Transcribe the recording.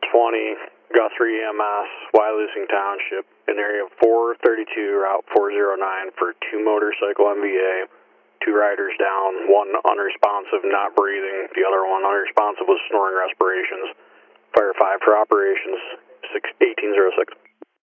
20, Guthrie EMS, Wyalusing Township, in area 432, Route 409 for 2 motorcycle MVA, 2 riders down, 1 unresponsive, not breathing, the other one unresponsive with snoring respirations. Fire 5 for operations, 1806.